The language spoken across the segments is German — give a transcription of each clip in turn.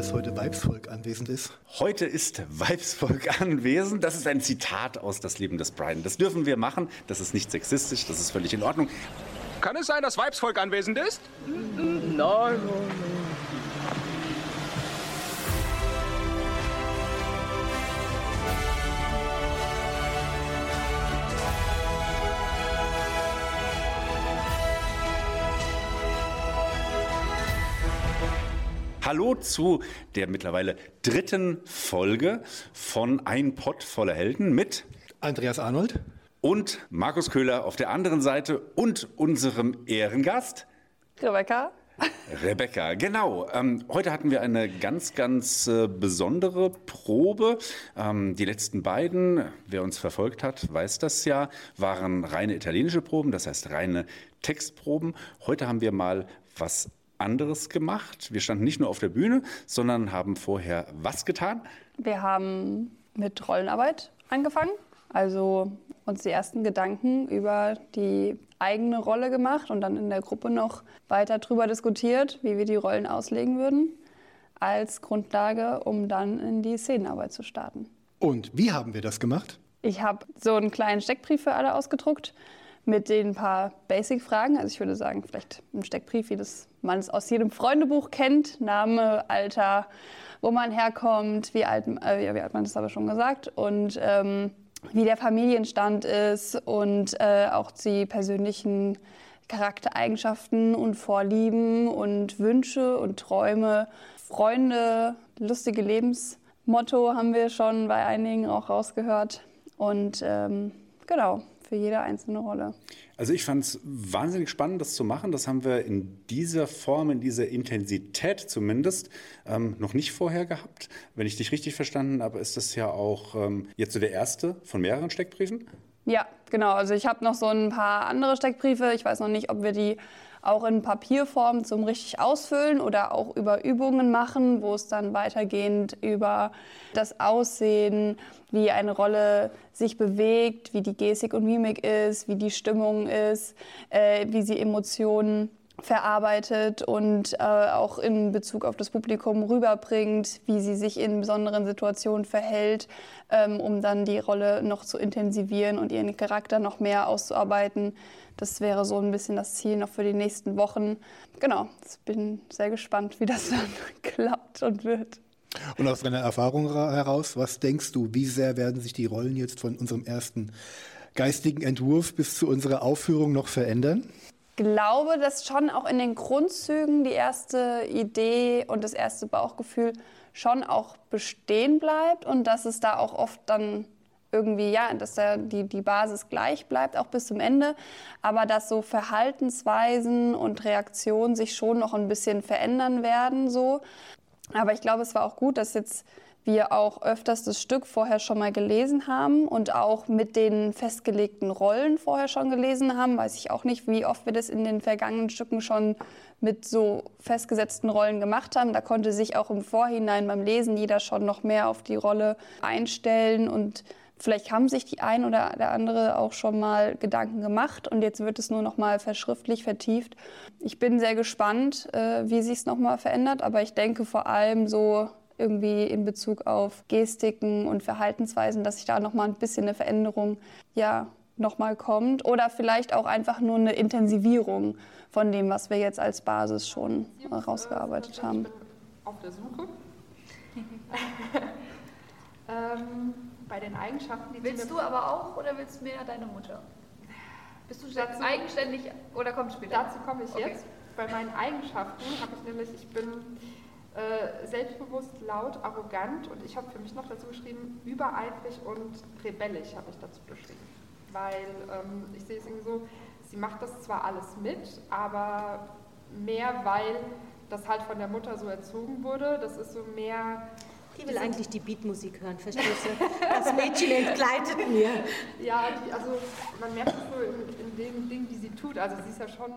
dass heute Weibsvolk anwesend ist? Heute ist Weibsvolk anwesend. Das ist ein Zitat aus Das Leben des Brian. Das dürfen wir machen. Das ist nicht sexistisch. Das ist völlig in Ordnung. Kann es sein, dass Weibsvolk anwesend ist? Nein. Hallo zu der mittlerweile 3. Folge von Ein Pott voller Helden mit Andreas Arnold und Markus Köhler auf der anderen Seite und unserem Ehrengast Rebecca, genau. Heute hatten wir eine ganz besondere Probe. Die letzten beiden, wer uns verfolgt hat, weiß das ja, waren reine italienische Proben, das heißt reine Textproben. Heute haben wir mal was anderes gemacht. Wir standen nicht nur auf der Bühne, sondern haben vorher was getan? Wir haben mit Rollenarbeit angefangen, also uns die ersten Gedanken über die eigene Rolle gemacht und dann in der Gruppe noch weiter drüber diskutiert, wie wir die Rollen auslegen würden, als Grundlage, um dann in die Szenenarbeit zu starten. Und wie haben wir das gemacht? Ich habe so einen kleinen Steckbrief für alle ausgedruckt mit den paar Basic-Fragen. Also ich würde sagen, vielleicht ein Steckbrief, wie man es aus jedem Freundebuch kennt. Name, Alter, wo man herkommt, wie alt man ist, aber schon gesagt. Und wie der Familienstand ist und auch die persönlichen Charaktereigenschaften und Vorlieben und Wünsche und Träume. Freunde, lustige Lebensmotto haben wir schon bei einigen auch rausgehört. Und genau, für jede einzelne Rolle. Also ich fand es wahnsinnig spannend, das zu machen. Das haben wir in dieser Form, in dieser Intensität zumindest noch nicht vorher gehabt. Wenn ich dich richtig verstanden habe, ist das ja auch jetzt so der erste von mehreren Steckbriefen? Ja, genau. Also ich habe noch so ein paar andere Steckbriefe. Ich weiß noch nicht, ob wir die auch in Papierform zum richtig ausfüllen oder auch über Übungen machen, wo es dann weitergehend über das Aussehen, wie eine Rolle sich bewegt, wie die Gestik und Mimik ist, wie die Stimmung ist, wie sie Emotionen verarbeitet und auch in Bezug auf das Publikum rüberbringt, wie sie sich in besonderen Situationen verhält, um dann die Rolle noch zu intensivieren und ihren Charakter noch mehr auszuarbeiten. Das wäre so ein bisschen das Ziel noch für die nächsten Wochen. Genau, ich bin sehr gespannt, wie das dann klappt und wird. Und aus deiner Erfahrung heraus, was denkst du, wie sehr werden sich die Rollen jetzt von unserem ersten geistigen Entwurf bis zu unserer Aufführung noch verändern? Ich glaube, dass schon auch in den Grundzügen die erste Idee und das erste Bauchgefühl schon auch bestehen bleibt und dass es da auch oft dann irgendwie, ja, dass da die Basis gleich bleibt, auch bis zum Ende, aber dass so Verhaltensweisen und Reaktionen sich schon noch ein bisschen verändern werden, so. Aber ich glaube, es war auch gut, dass jetzt wir auch öfters das Stück vorher schon mal gelesen haben und auch mit den festgelegten Rollen vorher schon gelesen haben. Weiß ich auch nicht, wie oft wir das in den vergangenen Stücken schon mit so festgesetzten Rollen gemacht haben. Da konnte sich auch im Vorhinein beim Lesen jeder schon noch mehr auf die Rolle einstellen und vielleicht haben sich die ein oder der andere auch schon mal Gedanken gemacht und jetzt wird es nur noch mal verschriftlich vertieft. Ich bin sehr gespannt, wie sich es noch mal verändert, aber ich denke vor allem so irgendwie in Bezug auf Gestiken und Verhaltensweisen, dass sich da noch mal ein bisschen eine Veränderung noch mal kommt oder vielleicht auch einfach nur eine Intensivierung von dem, was wir jetzt als Basis schon rausgearbeitet haben. Ich bin auf der Suche. Bei den Eigenschaften, die willst du aber auch oder willst du mehr deine Mutter? Bist du dazu eigenständig oder kommst du später? Dazu komme ich jetzt. Bei meinen Eigenschaften habe ich nämlich, ich bin selbstbewusst, laut, arrogant und ich habe für mich noch dazu geschrieben, übereifrig und rebellisch habe ich dazu geschrieben. Weil ich sehe es irgendwie so, sie macht das zwar alles mit, aber mehr, weil das halt von der Mutter so erzogen wurde, das ist so mehr... Die will eigentlich die Beatmusik hören, verstehst du? Das Mädchen entgleitet mir. Ja, also man merkt es so in den Dingen, die sie tut. Also sie ist ja schon...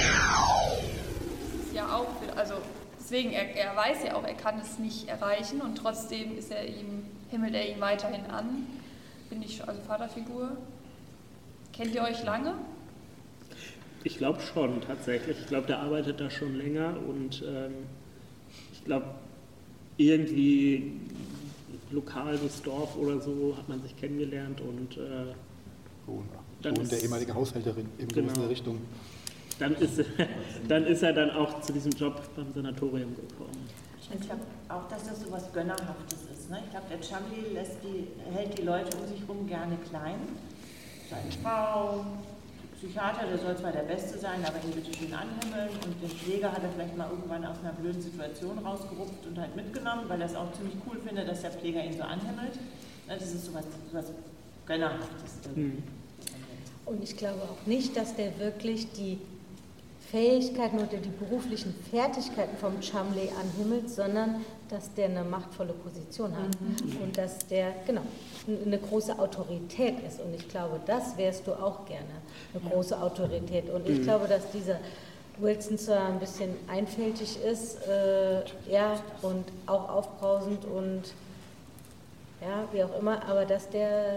Ja auch, also deswegen, er weiß ja auch, er kann es nicht erreichen und trotzdem himmelt er ihn weiterhin an. Bin ich also Vaterfigur. Kennt ihr euch lange? Ich glaube schon, tatsächlich. Ich glaube, der arbeitet da schon länger und ich glaube, irgendwie lokal, das Dorf oder so, hat man sich kennengelernt und dann und der ehemalige Haushälterin in gewisse Richtung. Dann ist er dann auch zu diesem Job beim Sanatorium gekommen. Ich glaube auch, dass das so was Gönnerhaftes ist. Ne? Ich glaube, der Chumley hält die Leute um sich herum gerne klein. Sein Frau, der Psychiater, der soll zwar der Beste sein, aber den bitte schön anhimmeln. Und den Pfleger hat er vielleicht mal irgendwann aus einer blöden Situation rausgerupft und halt mitgenommen, weil er es auch ziemlich cool findet, dass der Pfleger ihn so anhimmelt. Das ist so was Gönnerhaftes. Und ich glaube auch nicht, dass der wirklich die Fähigkeiten oder die beruflichen Fertigkeiten vom Chumley anhimmelt, sondern dass der eine machtvolle Position hat und dass der eine große Autorität ist. Und ich glaube, das wärst du auch gerne, eine große Autorität. Und ich glaube, dass dieser Wilson zwar ein bisschen einfältig ist, und auch aufbrausend und wie auch immer, aber dass der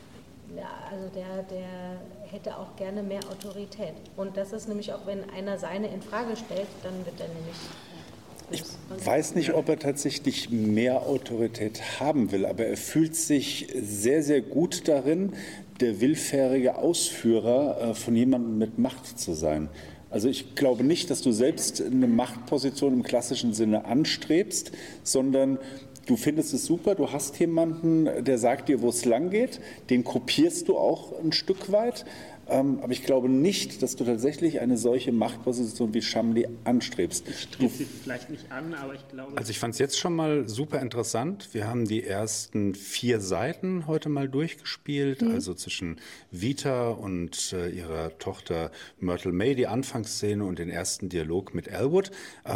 hätte auch gerne mehr Autorität. Und das ist nämlich auch, wenn einer seine in Frage stellt, dann wird er nämlich... Ich weiß nicht, ob er tatsächlich mehr Autorität haben will, aber er fühlt sich sehr, sehr gut darin, der willfährige Ausführer von jemandem mit Macht zu sein. Also ich glaube nicht, dass du selbst eine Machtposition im klassischen Sinne anstrebst, sondern du findest es super, du hast jemanden, der sagt dir, wo es lang geht, den kopierst du auch ein Stück weit. Aber ich glaube nicht, dass du tatsächlich eine solche Machtposition wie Chumley anstrebst. Ich strebe sie vielleicht nicht an, aber ich glaube... Also ich fand es jetzt schon mal super interessant. Wir haben die ersten 4 Seiten heute mal durchgespielt, also zwischen Vita und ihrer Tochter Myrtle May, die Anfangsszene und den ersten Dialog mit Elwood.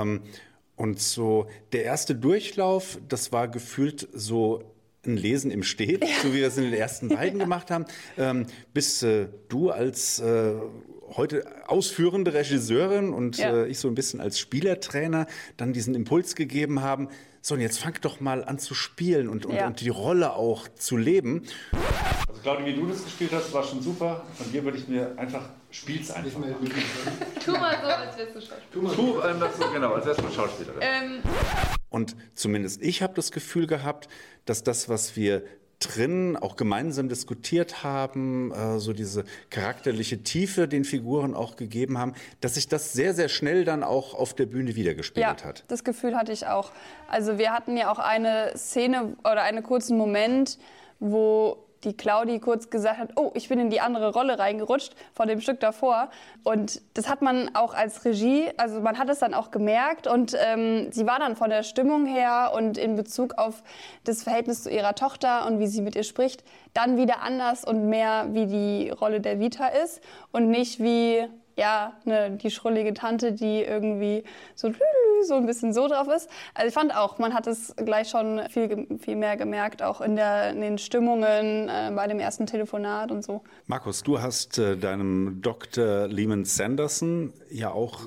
Und so der erste Durchlauf, das war gefühlt so ein Lesen im Stehen, so wie wir es in den ersten beiden gemacht haben, bis du als heute ausführende Regisseurin und ich so ein bisschen als Spielertrainer dann diesen Impuls gegeben haben, so und jetzt fang doch mal an zu spielen und die Rolle auch zu leben. Also Claudia, wie du das gespielt hast, war schon super. Von dir würde ich mir einfach, spiel's einfach. Tu mal so, als wärst du Schauspielerin. Genau, als wärst du Schauspielerin. Und zumindest ich habe das Gefühl gehabt, dass das, was wir drin auch gemeinsam diskutiert haben, so diese charakterliche Tiefe den Figuren auch gegeben haben, dass sich das sehr, sehr schnell dann auch auf der Bühne wiedergespiegelt hat. Das Gefühl hatte ich auch. Also wir hatten ja auch eine Szene oder einen kurzen Moment, wo die Claudi kurz gesagt hat, oh, ich bin in die andere Rolle reingerutscht von dem Stück davor. Und das hat man auch als Regie, also man hat es dann auch gemerkt. Und sie war dann von der Stimmung her und in Bezug auf das Verhältnis zu ihrer Tochter und wie sie mit ihr spricht, dann wieder anders und mehr wie die Rolle der Vita ist und nicht wie die schrullige Tante, die irgendwie so ein bisschen so drauf ist. Also ich fand auch, man hat es gleich schon viel mehr gemerkt, auch in den Stimmungen bei dem ersten Telefonat und so. Markus, du hast deinem Dr. Lyman Sanderson ja auch...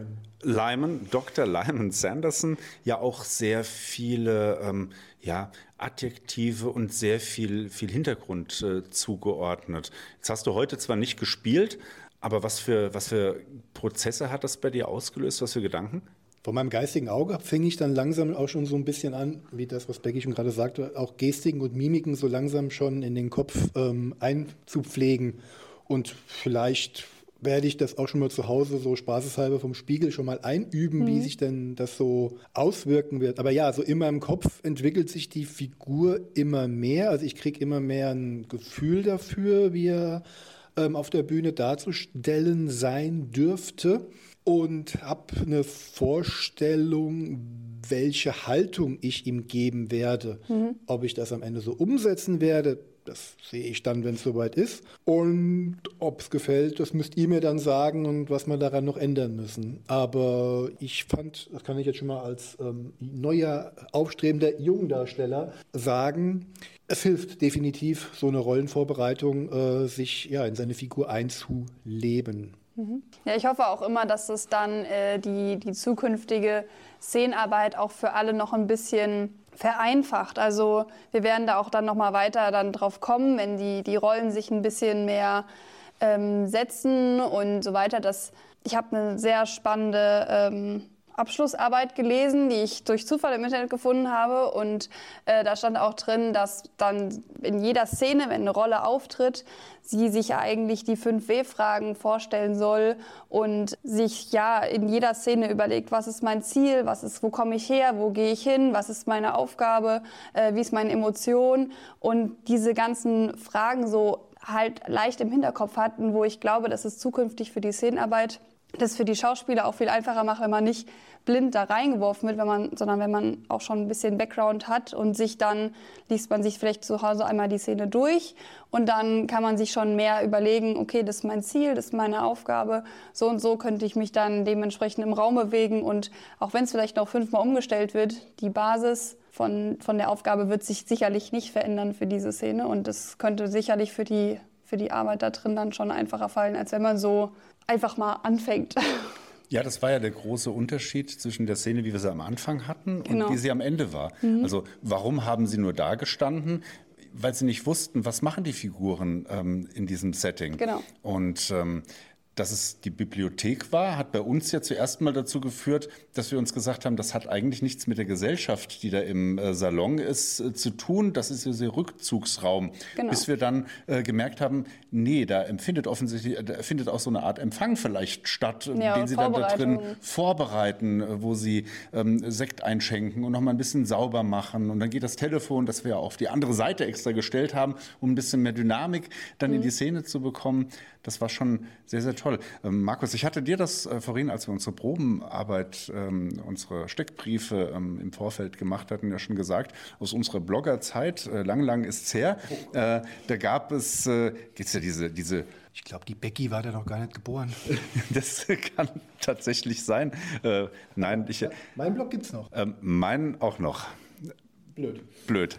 Dr. Lyman Sanderson ja auch sehr viele Adjektive und sehr viel Hintergrund zugeordnet. Jetzt hast du heute zwar nicht gespielt, aber was für Prozesse hat das bei dir ausgelöst? Was für Gedanken? Von meinem geistigen Auge fing ich dann langsam auch schon so ein bisschen an, wie das, was Becky schon gerade sagte, auch Gestiken und Mimiken so langsam schon in den Kopf einzupflegen. Und vielleicht werde ich das auch schon mal zu Hause so spaßeshalber vom Spiegel schon mal einüben, wie sich denn das so auswirken wird. Aber ja, so in meinem Kopf entwickelt sich die Figur immer mehr. Also ich kriege immer mehr ein Gefühl dafür, wie er auf der Bühne darzustellen sein dürfte und habe eine Vorstellung, welche Haltung ich ihm geben werde. Ob ich das am Ende so umsetzen werde, das sehe ich dann, wenn es soweit ist. Und ob es gefällt, das müsst ihr mir dann sagen und was wir daran noch ändern müssen. Aber ich fand, das kann ich jetzt schon mal als neuer, aufstrebender Jungdarsteller sagen, es hilft definitiv, so eine Rollenvorbereitung, sich in seine Figur einzuleben. Ja, ich hoffe auch immer, dass es dann die zukünftige Szenenarbeit auch für alle noch ein bisschen vereinfacht. Also wir werden da auch dann noch mal weiter dann drauf kommen, wenn die Rollen sich ein bisschen mehr setzen und so weiter. Ich habe eine sehr spannende Abschlussarbeit gelesen, die ich durch Zufall im Internet gefunden habe. Und da stand auch drin, dass dann in jeder Szene, wenn eine Rolle auftritt, sie sich eigentlich die 5 W-Fragen vorstellen soll und sich ja in jeder Szene überlegt, was ist mein Ziel, wo komme ich her, wo gehe ich hin, was ist meine Aufgabe, wie ist meine Emotion, und diese ganzen Fragen so halt leicht im Hinterkopf hatten, wo ich glaube, dass es zukünftig für die Szenenarbeit das für die Schauspieler auch viel einfacher macht, wenn man nicht blind da reingeworfen wird, sondern wenn man auch schon ein bisschen Background hat und liest man sich vielleicht zu Hause einmal die Szene durch und dann kann man sich schon mehr überlegen, okay, das ist mein Ziel, das ist meine Aufgabe, so und so könnte ich mich dann dementsprechend im Raum bewegen, und auch wenn es vielleicht noch 5-mal umgestellt wird, die Basis von der Aufgabe wird sich sicherlich nicht verändern für diese Szene, und das könnte sicherlich für die Arbeit da drin dann schon einfacher fallen, als wenn man so einfach mal anfängt. Ja, das war ja der große Unterschied zwischen der Szene, wie wir sie am Anfang hatten, Genau. und wie sie am Ende war. Also warum haben sie nur da gestanden? Weil sie nicht wussten, was machen die Figuren in diesem Setting. Genau. Und dass es die Bibliothek war, hat bei uns ja zuerst mal dazu geführt, dass wir uns gesagt haben, das hat eigentlich nichts mit der Gesellschaft, die da im Salon ist, zu tun. Das ist ja der Rückzugsraum. Genau. Bis wir dann gemerkt haben, nee, da findet auch so eine Art Empfang vielleicht statt, den sie dann da drin vorbereiten, wo sie Sekt einschenken und noch mal ein bisschen sauber machen. Und dann geht das Telefon, das wir ja auf die andere Seite extra gestellt haben, um ein bisschen mehr Dynamik dann in die Szene zu bekommen. Das war schon sehr, sehr toll. Markus, ich hatte dir das vorhin, als wir unsere Probenarbeit, unsere Steckbriefe im Vorfeld gemacht hatten, ja schon gesagt, aus unserer Bloggerzeit, lang ist's her, da gab es, gibt's ja diese Ich glaube, die Becky war da noch gar nicht geboren. Das kann tatsächlich sein. Nein, mein Blog gibt's noch. Meinen auch noch. Blöd.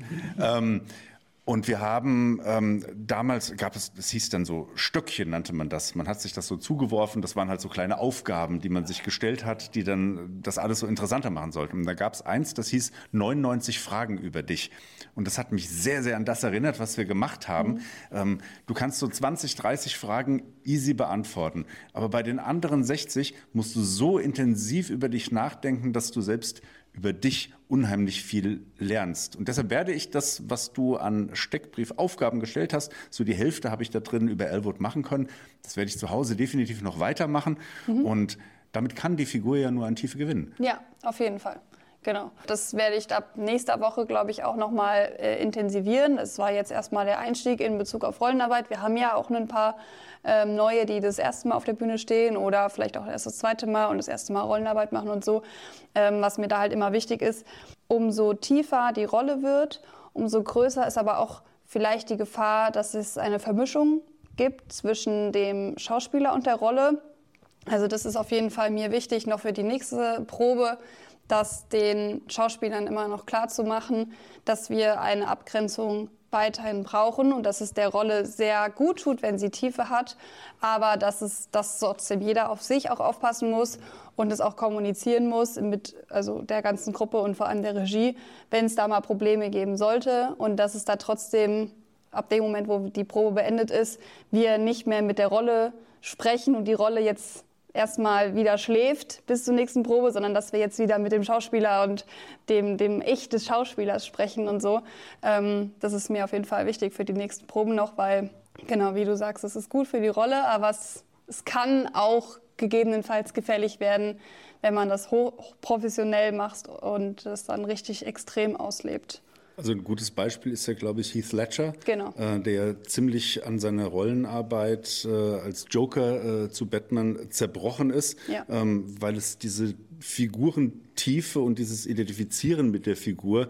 Und wir haben damals es hieß dann so Stöckchen, nannte man das. Man hat sich das so zugeworfen. Das waren halt so kleine Aufgaben, die man sich gestellt hat, die dann das alles so interessanter machen sollten. Und da gab es eins, das hieß 99 Fragen über dich. Und das hat mich sehr, sehr an das erinnert, was wir gemacht haben. Du kannst so 20, 30 Fragen easy beantworten. Aber bei den anderen 60 musst du so intensiv über dich nachdenken, dass du selbst über dich unheimlich viel lernst. Und deshalb werde ich das, was du an Steckbriefaufgaben gestellt hast, so die Hälfte habe ich da drin über Elwood machen können. Das werde ich zu Hause definitiv noch weitermachen. Und damit kann die Figur ja nur an Tiefe gewinnen. Ja, auf jeden Fall. Genau. Das werde ich ab nächster Woche, glaube ich, auch noch mal intensivieren. Es war jetzt erstmal der Einstieg in Bezug auf Rollenarbeit. Wir haben ja auch ein paar neue, die das erste Mal auf der Bühne stehen oder vielleicht auch erst das zweite Mal und das erste Mal Rollenarbeit machen und so. Was mir da halt immer wichtig ist, umso tiefer die Rolle wird, umso größer ist aber auch vielleicht die Gefahr, dass es eine Vermischung gibt zwischen dem Schauspieler und der Rolle. Also das ist auf jeden Fall mir wichtig, noch für die nächste Probe, das den Schauspielern immer noch klar zu machen, dass wir eine Abgrenzung weiterhin brauchen und dass es der Rolle sehr gut tut, wenn sie Tiefe hat, aber dass trotzdem jeder auf sich auch aufpassen muss und es auch kommunizieren muss mit der ganzen Gruppe und vor allem der Regie, wenn es da mal Probleme geben sollte, und dass es da trotzdem ab dem Moment, wo die Probe beendet ist, wir nicht mehr mit der Rolle sprechen und die Rolle jetzt erstmal wieder schläft bis zur nächsten Probe, sondern dass wir jetzt wieder mit dem Schauspieler und dem Ich des Schauspielers sprechen und so. Das ist mir auf jeden Fall wichtig für die nächsten Proben noch, weil, genau wie du sagst, es ist gut für die Rolle, aber es kann auch gegebenenfalls gefährlich werden, wenn man das hochprofessionell macht und das dann richtig extrem auslebt. Also ein gutes Beispiel ist ja, glaube ich, Heath Ledger, genau, der ziemlich an seiner Rollenarbeit als Joker zu Batman zerbrochen ist, ja, weil es diese Figurentiefe und dieses Identifizieren mit der Figur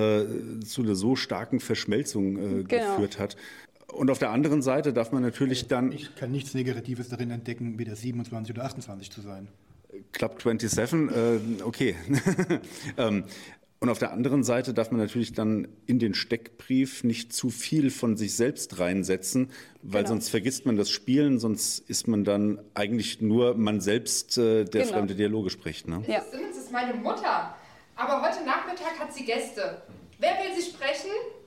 zu einer so starken Verschmelzung geführt hat. Und auf der anderen Seite darf man natürlich dann... Ich kann nichts Negatives darin entdecken, weder 27 oder 28 zu sein. Club 27, okay. Und auf der anderen Seite darf man natürlich dann in den Steckbrief nicht zu viel von sich selbst reinsetzen, weil sonst vergisst man das Spielen, sonst ist man dann eigentlich nur man selbst, der fremde Dialoge spricht. Ne? Ja. Das ist meine Mutter, aber heute Nachmittag hat sie Gäste. Wer will sie sprechen?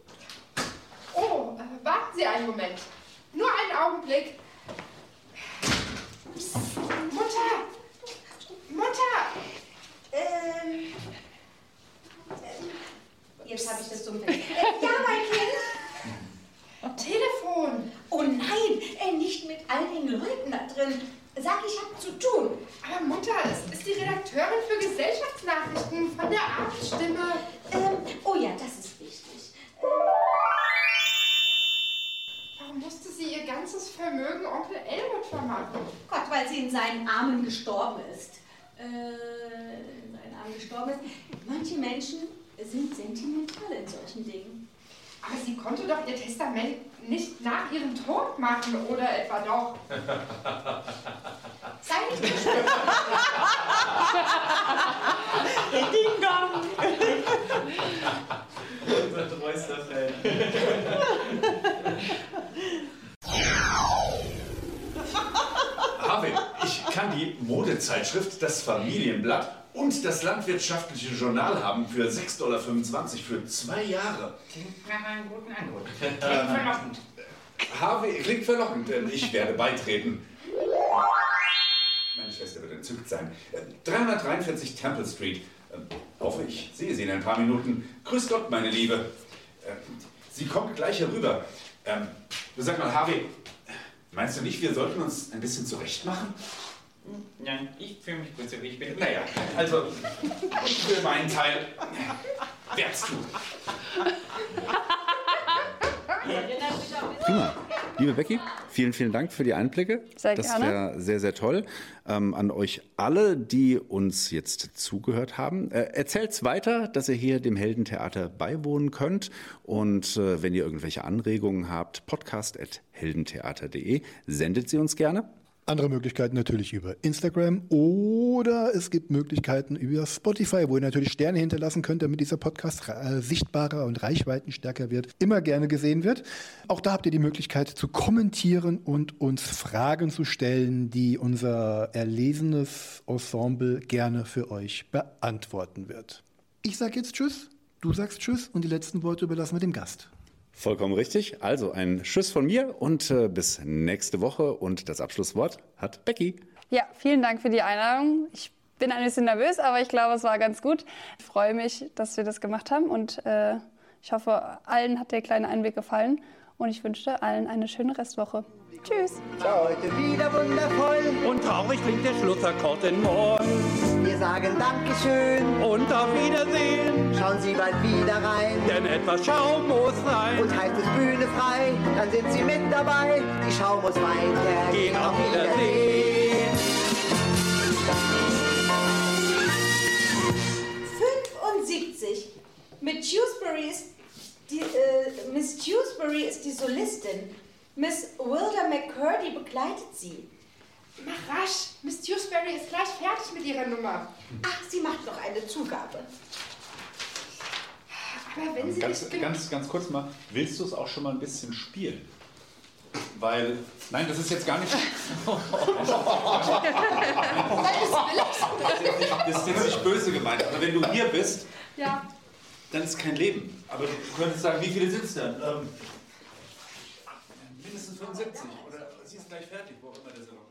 Oh, warten Sie einen Moment. Nur einen Augenblick. Mutter! Mutter! anstrengenden Leuten da drin. Sag, ich hab zu tun. Aber Mutter, es ist die Redakteurin für Gesellschaftsnachrichten von der Abendstimme. Oh ja, das ist wichtig. Warum musste sie ihr ganzes Vermögen Onkel Elwood vermachen? Gott, weil sie in seinen Armen gestorben ist. Manche Menschen sind sentimental in solchen Dingen. Aber sie konnte doch ihr Testament nicht nach ihrem Tod machen, oder etwa doch? Sei nicht bestimmt. Ding Dong! Unser treuster Fan. Harvey, ich kann die Modezeitschrift, das Familienblatt und das landwirtschaftliche Journal haben für 6,25 $ für 2 Jahre. Klingt nach einem guten Angebot. Klingt verlockend. Harvey, klingt verlockend, denn ich werde beitreten. Meine Schwester wird entzückt sein. 343 Temple Street. Hoffe, ich sehe Sie in ein paar Minuten. Grüß Gott, meine Liebe. Sie kommt gleich herüber. Du sag mal, Harvey, meinst du nicht, wir sollten uns ein bisschen zurechtmachen? Nein, ich fühle mich gut so wie ich bin. Naja, also für meinen Teil werd's tun. Prima. Liebe Becky, vielen, vielen Dank für die Einblicke. Sehr das gerne. wäre sehr, sehr toll. An euch alle, die uns jetzt zugehört haben, erzählt's weiter, dass ihr hier dem Heldentheater beiwohnen könnt. Und wenn ihr irgendwelche Anregungen habt, podcast@heldentheater.de, sendet sie uns gerne. Andere Möglichkeiten natürlich über Instagram oder es gibt Möglichkeiten über Spotify, wo ihr natürlich Sterne hinterlassen könnt, damit dieser Podcast sichtbarer und reichweitenstärker wird, immer gerne gesehen wird. Auch da habt ihr die Möglichkeit zu kommentieren und uns Fragen zu stellen, die unser erlesenes Ensemble gerne für euch beantworten wird. Ich sage jetzt Tschüss, du sagst Tschüss und die letzten Worte überlassen wir dem Gast. Vollkommen richtig. Also ein Tschüss von mir und bis nächste Woche. Und das Abschlusswort hat Becky. Ja, vielen Dank für die Einladung. Ich bin ein bisschen nervös, aber ich glaube, es war ganz gut. Ich freue mich, dass wir das gemacht haben und ich hoffe, allen hat der kleine Einblick gefallen und ich wünsche allen eine schöne Restwoche. Tschüss. Ciao. Heute wieder wundervoll. Und traurig klingt der Schlussakkord in Moll. Wir sagen Dankeschön. Und auf Wiedersehen. Schauen Sie bald wieder rein. Denn etwas Schaum muss rein. Und heißt es Bühne frei, dann sind Sie mit dabei. Die Schau muss weitergehen. Auf Wiedersehen. 75. Miss Dewsbury ist die Solistin. Miss Wilda McCurdy begleitet sie. Mach rasch, Miss Dewsbury ist gleich fertig mit ihrer Nummer. Ach, sie macht noch eine Zugabe. Aber wenn sie Ganz kurz mal, willst du es auch schon mal ein bisschen spielen? Weil, nein, das ist jetzt gar nicht... Das ist jetzt nicht böse gemeint, aber wenn du hier bist, ja, dann ist kein Leben. Aber du könntest sagen, wie viele sitzen denn? Mindestens 75 oder sie ist gleich fertig, wo auch immer der Salon